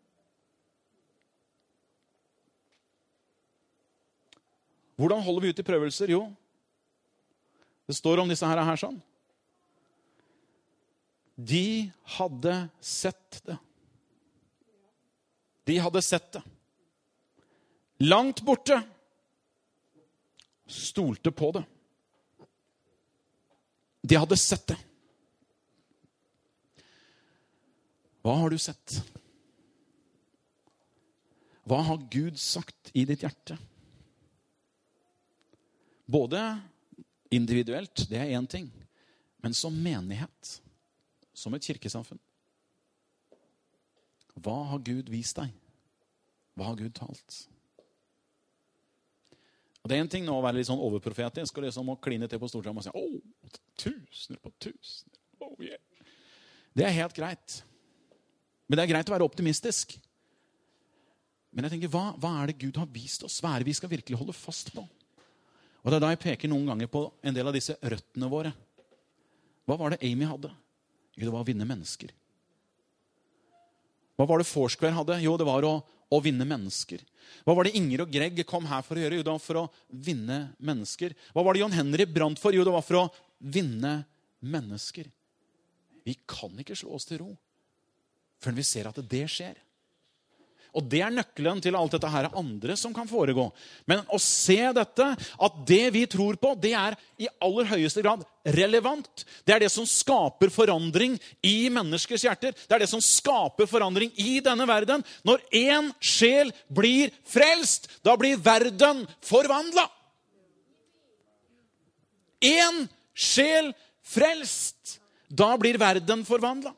Hvordan holder vi ut i prøvelser? Jo, det står om disse her sånn. De hadde sett det. De hadde sett det. Langt borte. Stolte på det. De hadde sett det. Hva har du sett? Hva har Gud sagt i ditt hjerte? Både individuelt, det er en ting, men som menighet, som et kirkesamfunn. Hva har Gud vist deg? Hva har Gud talt? Og det er en ting nå å være litt sånn overprofetisk, og liksom å kline til på stortram og si, tusener på tusener, yeah. Det er helt greit. Men det er greit å være optimistisk. Men jeg tenker, hva er det Gud har vist oss? Hva er det vi skal virkelig holde fast på? Og det er da jeg peker noen ganger på en del av disse røttene våre. Hva var det Amy hadde? Jo, det var å vinne mennesker. Hva var det Foursquare hadde? Jo, det var å vinne mennesker. Hva var det Inger og Greg kom her for å gjøre? Jo, det var for å vinne mennesker. Hva var det John Henry brant for? Jo, det var for å vinne mennesker. Vi kan ikke slå oss til ro før vi ser at det skjer. Og det er nøkkelen til alt dette her andre som kan foregå. Men å se dette, at det vi tror på, det er i aller høyeste grad relevant. Det er det som skaper forandring i menneskers hjerter. Det er det som skaper forandring i denne verden. Når en sjel blir frelst, da blir verden forvandlet. En sjel frelst. Da blir verden forvandlet.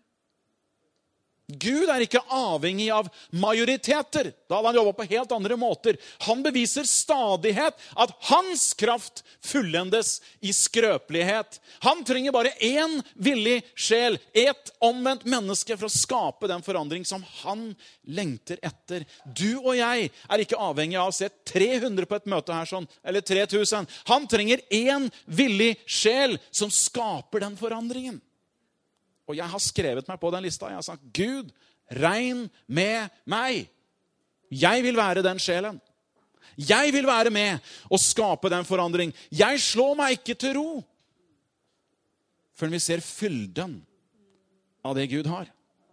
Gud er ikke avhengig av majoriteter. Da hadde han jobbet på helt andre måter. Han beviser stadighet at hans kraft fullendes i skrøpelighet. Han trenger bare en villig sjel, et omvendt menneske for å skape den forandring som han lengter etter. Du og jeg er ikke avhengig av å se 300 på et møte her, sånn, eller 3000. Han trenger en villig sjel som skaper den forandringen. Og jeg har skrevet meg på den lista. Jeg har sagt, Gud, regn med meg. Jeg vil være den sjelen. Jeg vil være med og skape den forandring. Jeg slår meg ikke til ro før vi ser fylden av det Gud har.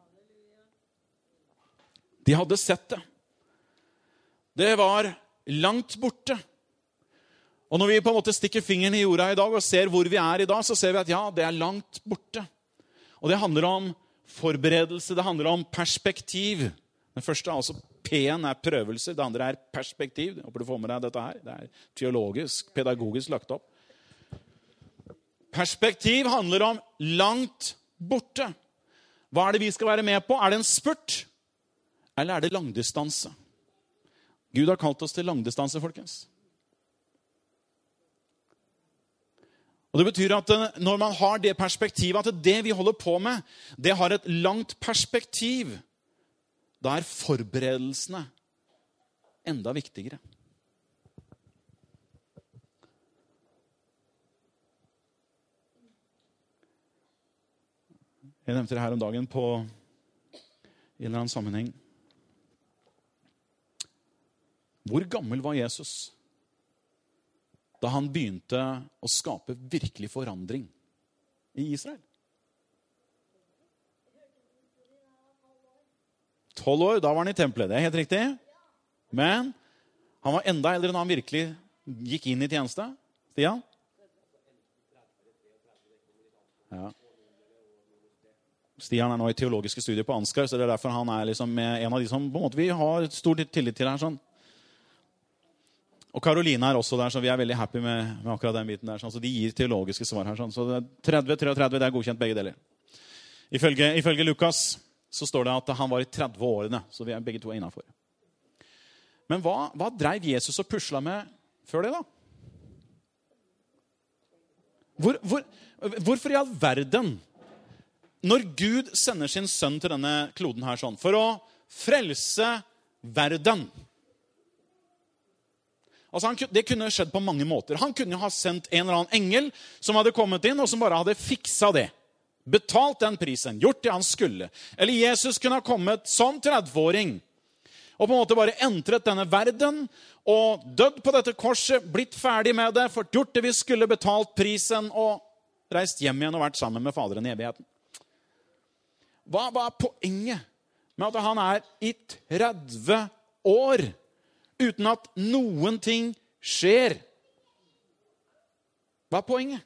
De hadde sett det. Det var langt borte. Og når vi på en måte stikker fingeren i jorda i dag og ser hvor vi er i dag, så ser vi at ja, det er langt borte. Og det handler om forberedelse, det handler om perspektiv. Den første, altså P-en, er prøvelser, det andre er perspektiv. Jeg håper du får med deg dette her. Det er teologisk, pedagogisk lagt opp. Perspektiv handler om langt borte. Hva er det vi skal være med på? Er det en spurt? Eller er det langdistanse? Gud har kalt oss til langdistanse, folkens. Og det betyr at når man har det perspektivet, at det vi holder på med, det har et langt perspektiv, da er forberedelsene enda viktigere. Jeg nevnte det her om dagen på en eller annen sammenheng. Hvor gammel var Jesus da han begynte å skape virkelig forandring i Israel? 12 år, da var han i tempelet, det er helt riktig. Men han var enda eldre når han virkelig gikk inn i tjeneste. Stian? Ja. Stian er nå i teologiske studier på Ansgar, så det er derfor han er liksom en av de som på en måte vi har stor tillit til her, sånn. Og Karoline er også der, så vi er veldig happy med akkurat den biten der. Sånn, så de gir teologiske svar her. Sånn. Så 30-33, det er godkjent begge deler. Ifølge Lukas så står det at han var i 30 årene, så vi er begge to innenfor. Men hva drev Jesus og pusla med før det da? Hvorfor i all verden, når Gud sender sin sønn til denne kloden her sånn, for å frelse verden? Altså det kunne skjedd på mange måter. Han kunne ha sendt en eller annen engel som hadde kommet inn og som bare hadde fiksa det. Betalt den prisen, gjort det han skulle. Eller Jesus kunne ha kommet som 30-åring og på en måte bare entret denne verden og dødd på dette korset, blitt ferdig med det, fått gjort det vi skulle, betalt prisen og reist hjem igjen og vært sammen med Faderen i evigheten. Hva er poenget med at han er i 30 år uten at noen ting skjer? Hva er poenget?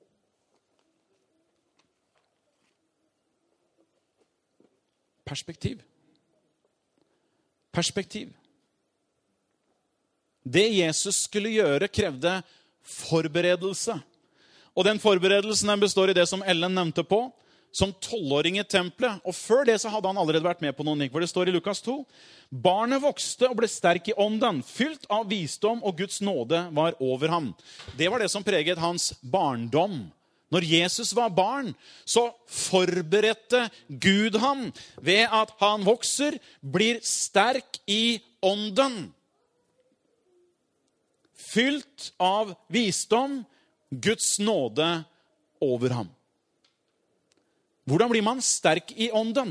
Perspektiv. Perspektiv. Det Jesus skulle gjøre krevde forberedelse. Og den forberedelsen den består i det som Ellen nevnte på, som 12-åring i tempelet. Og før det så hadde han allerede vært med på noen ting, for det står i Lukas 2. Barnet vokste og ble sterk i ånden, fylt av visdom, og Guds nåde var over ham. Det var det som preget hans barndom. Når Jesus var barn, så forberedte Gud ham ved at han vokser, blir sterk i ånden. Fylt av visdom, Guds nåde over ham. Hvordan blir man sterk i ånden?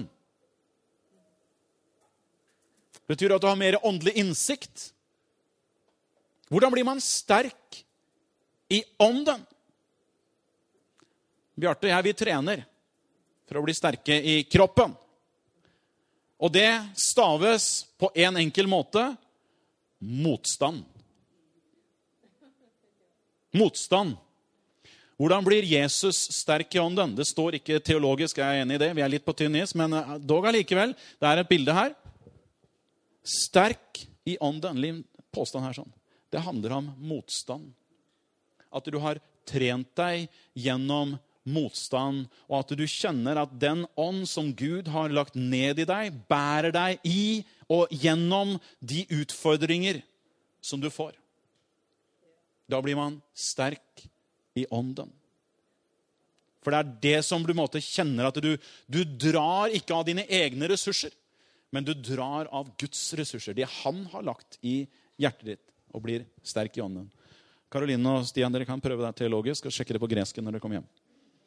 Betyr det at du har mer åndelig innsikt? Hvordan blir man sterk i ånden? Bjarte og jeg, vi trener for å bli sterke i kroppen. Og det staves på en enkel måte motstand. Motstand. Hvordan blir Jesus sterk i ånden? Det står ikke teologisk, jeg er enig i det. Vi er litt på tynn is, men dog allikevel. Det er et bilde her. Sterk i ånden. Påstand her sånn. Det handler om motstand. At du har trent deg gjennom motstand, og at du kjenner at den ånd som Gud har lagt ned i deg, bærer deg i og gjennom de utfordringer som du får. Da blir man sterk i ånden. For det er det som du måtte kjenner at du drar ikke av dine egne ressurser, men du drar av Guds ressurser. Det han har lagt i hjertet ditt, og blir sterk i ånden. Karoline og Stian, dere kan prøve det teologisk og sjekke det på gresken når dere kommer hjem.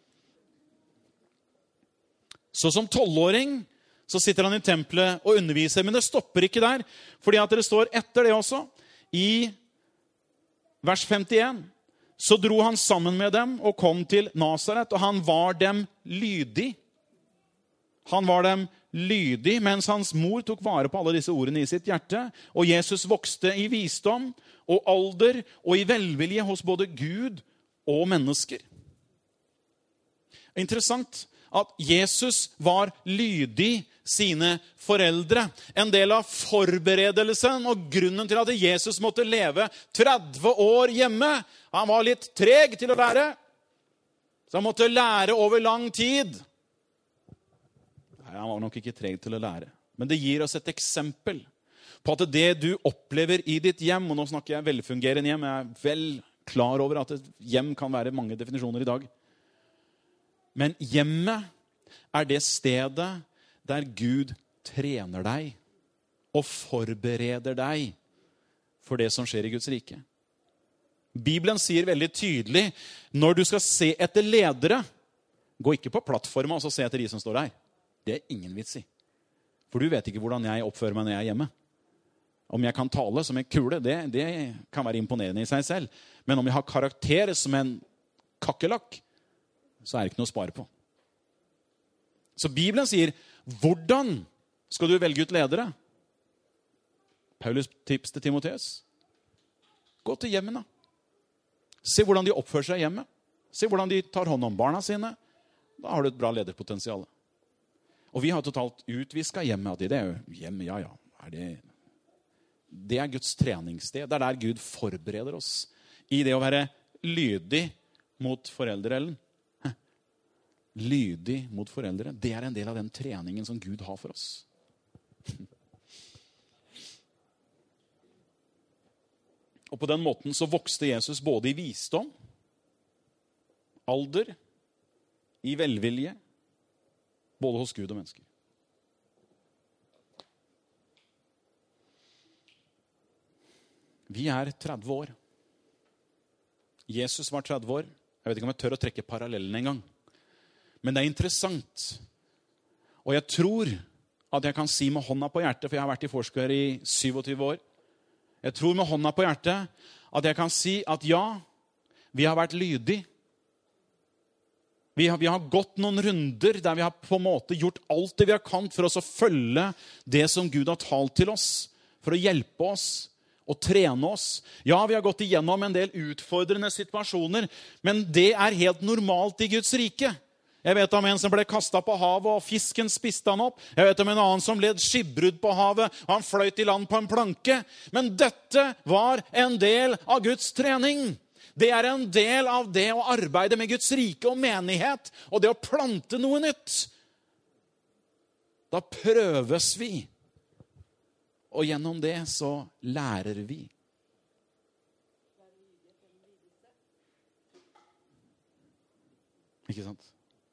Så som 12-åring så sitter han i tempelet og underviser, men det stopper ikke der, fordi at det står etter det også, i vers 51, så dro han sammen med dem og kom til Nazaret, og han var dem lydig. Han var dem lydig, mens hans mor tok vare på alle disse ordene i sitt hjerte, og Jesus vokste i visdom og alder og i velvilje hos både Gud og mennesker. Interessant at Jesus var lydig sine foreldre. En del av forberedelsen og grunnen til at Jesus måtte leve 30 år hjemme. Han var litt treg til å lære, så han måtte lære over lang tid. Nei, han var nok ikke treg til å lære. Men det gir oss et eksempel på at det du opplever i ditt hjem, og nå snakker jeg velfungerende hjem, jeg er vel klar over at et hjem kan være mange definisjoner i dag. Men hjemmet er det stedet der Gud trener deg og forbereder deg for det som skjer i Guds rike. Bibelen sier veldig tydelig, når du skal se etter ledere, gå ikke på plattformen og se etter de som står der. Det er ingen vits i. For du vet ikke hvordan jeg oppfører meg når jeg er hjemme. Om jeg kan tale som en kule, det kan være imponerende i seg selv. Men om jeg har karakter som en kakkelakk, så er det ikke noe å spare på. Så Bibelen sier, hvordan skal du velge ut ledere? Paulus tips til Timotheus. Gå til hjemmene. Se hvordan de oppfører seg hjemme. Se hvordan de tar hånd om barna sine. Da har du et bra lederpotensial. Og vi har totalt utvisket hjemme. At det er jo hjemme, ja. Det er Guds treningssted. Det er der Gud forbereder oss i det å være lydig mot foreldre. Lydig mot foreldre. Det er en del av den treningen som Gud har for oss. Og på den måten så vokste Jesus både i visdom, alder, i velvilje, både hos Gud og mennesker. Vi er 30 år. Jesus var 30 år. Jeg vet ikke om jeg tør å trekke parallellen en gang. Men det er interessant. Og jeg tror at jeg kan si med hånda på hjertet, for jeg har vært i Foursquare i 27 år. Jeg tror med hånda på hjertet at jeg kan si at ja, vi har vært lydige. Vi har gått noen runder der vi har på en måte gjort alt det vi har kan for oss å følge det som Gud har talt til oss, for å hjelpe oss og trene oss. Ja, vi har gått igjennom en del utfordrende situasjoner, men det er helt normalt i Guds rike. Jeg vet om en som ble kastet på havet, og fisken spiste han opp. Jeg vet om en annen som led skipbrudd på havet, og han fløyt i land på en planke. Men dette var en del av Guds trening. Det er en del av det å arbeide med Guds rike og menighet, og det å plante noe nytt. Da prøves vi, og gjennom det så lærer vi. Ikke sant?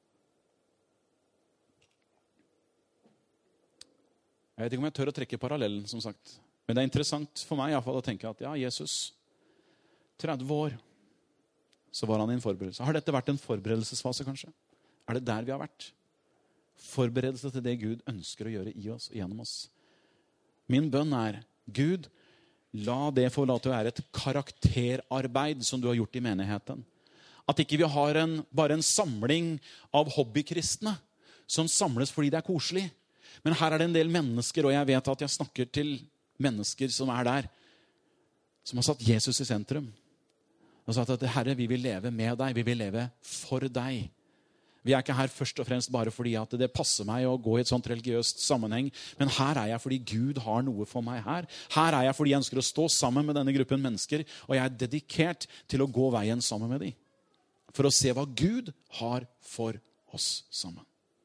Jeg vet ikke om jeg tør å trekke parallellen, som sagt. Men det er interessant for meg i hvert fall å tenke at ja, Jesus, 30 år, så var han i en forberedelse. Har dette vært en forberedelsesfase, kanskje? Er det der vi har vært? Forberedelse til det Gud ønsker å gjøre i oss og gjennom oss. Min bønn er, Gud, la det få lov til å være et karakterarbeid som du har gjort i menigheten. At ikke vi har bare en samling av hobbykristne som samles fordi det er koselig. Men her er det en del mennesker, og jeg vet at jeg snakker til mennesker som er der, som har satt Jesus i sentrum. Og sagt at Herre, vi vil leve med deg, vi vil leve for deg. Vi er ikke her først og fremst bare fordi at det passer meg å gå i et sånt religiøst sammenheng, men her er jeg fordi Gud har noe for meg her. Her er jeg fordi jeg ønsker å stå sammen med denne gruppen mennesker, og jeg er dedikert til å gå veien sammen med dem. for å se hva Gud har for oss sammen.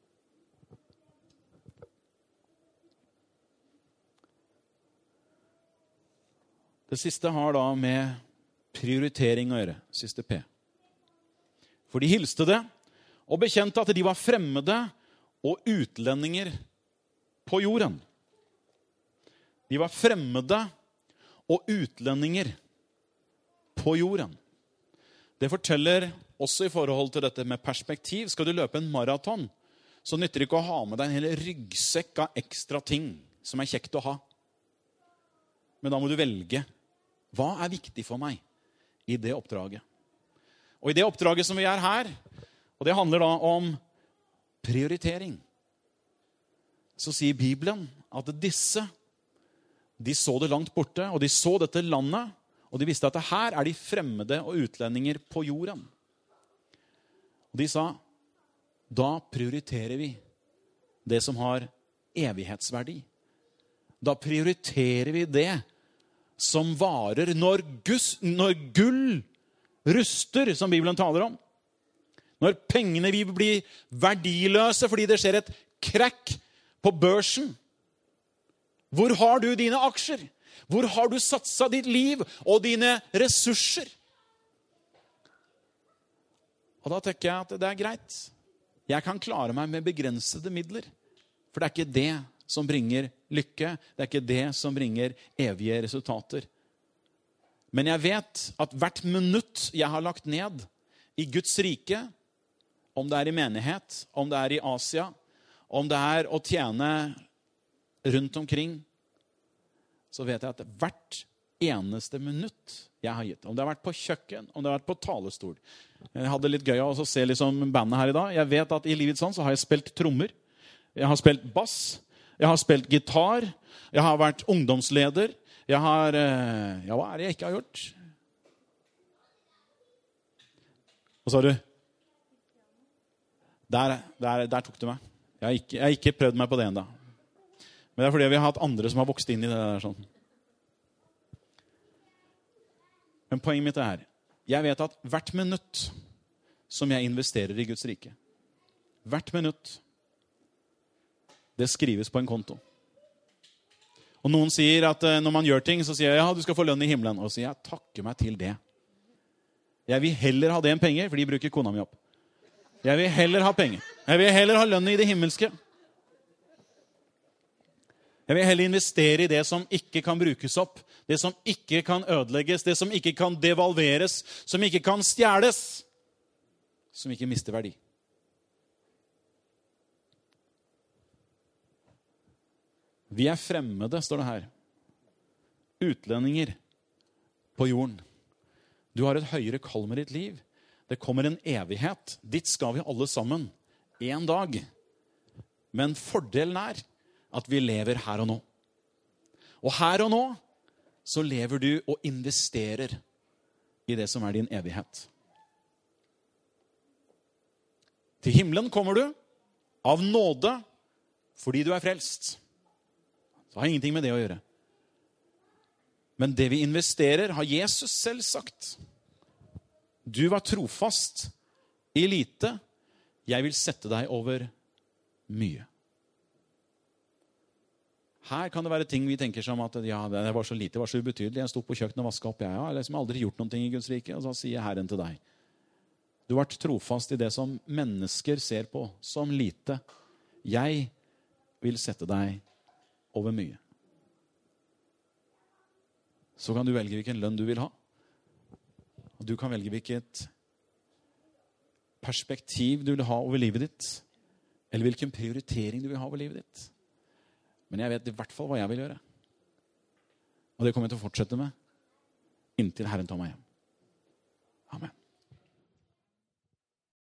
Det siste har da med prioritering å gjøre, siste P. For de hilste det, og bekjente at de var fremmede og utlendinger på jorden. De var fremmede og utlendinger på jorden. Det forteller også i forhold til dette med perspektiv. Skal du løpe en maraton, så nytter det ikke å ha med deg en hel ryggsekk av ekstra ting som er kjekt å ha. Men da må du velge. Hva er viktig for meg i det oppdraget? Og i det oppdraget som vi er her, og det handler da om prioritering, så sier Bibelen at disse, de så det langt borte, og de så dette landet, og de visste at her er de fremmede og utlendinger på jorden. Og de sa, da prioriterer vi det som har evighetsverdi. Da prioriterer vi det som varer når gull ruster, som Bibelen taler om. Når pengene vil bli verdiløse fordi det skjer et krakk på børsen. Hvor har du dine aksjer? Hvor har du satset ditt liv og dine ressurser? Og da tenker jeg at det er greit. Jeg kan klare meg med begrensede midler. For det er ikke det som bringer lykke. Det er ikke det som bringer evige resultater. Men jeg vet at hvert minutt jeg har lagt ned i Guds rike, om det er i menighet, om det er i Asia, om det er å tjene rundt omkring, så vet jeg at hvert eneste minutt jeg har gitt, om det har vært på kjøkken, om det har vært på talestol. Jeg hadde litt gøy å se liksom bandet her i dag. Jeg vet at i livets ånd så har jeg spilt trommer. Jeg har spilt bass. Jeg har spilt gitar. Jeg har vært ungdomsleder. Jeg har... Ja, hva er det jeg ikke har gjort? Hva sa du? Der tok du meg. Jeg har ikke prøvd meg på det enda. Men det er fordi vi har hatt andre som har vokst inn i det der sånn. Men poenget mitt er her. Jeg vet at hvert minutt som jeg investerer i Guds rike, hvert minutt, det skrives på en konto. Og noen sier at når man gjør ting, så sier jeg, ja, du skal få lønn i himmelen. Og så sier jeg, takker meg til det. Jeg vil heller ha det enn penger, for de bruker kona mi opp. Jeg vil heller ha penger. Jeg vil heller ha lønn i det himmelske. Jeg vil heller investere i det som ikke kan brukes opp, det som ikke kan ødelegges, det som ikke kan devalveres, som ikke kan stjeles, som ikke mister verdi. Vi er fremmede, står det her. Utlendinger på jorden. Du har et høyere kall med ditt liv. Det kommer en evighet. Dit skal vi alle sammen en dag. Men fordelen er at vi lever her og nå. Og her og nå så lever du og investerer i det som er din evighet. Til himmelen kommer du av nåde fordi du er frelst. Det har ingenting med det å gjøre. Men det vi investerer, har Jesus selv sagt. Du var trofast i lite. Jeg vil sette deg over mye. Her kan det være ting vi tenker som at ja, det var så lite, det var så ubetydelig. Jeg stod på kjøkkenet og vasket opp. Jeg har liksom aldri gjort noen ting i Guds rike. Og så sier Herren til deg. Du har vært trofast i det som mennesker ser på som lite. Jeg vil sette deg over mye. Så kan du velge hvilken lønn du vil ha. Og du kan velge hvilket perspektiv du vil ha over livet ditt. Eller hvilken prioritering du vil ha over livet ditt. Men jeg vet i hvert fall hva jeg vil gjøre. Og det kommer jeg til å fortsette med inntil Herren tar meg hjem. Amen.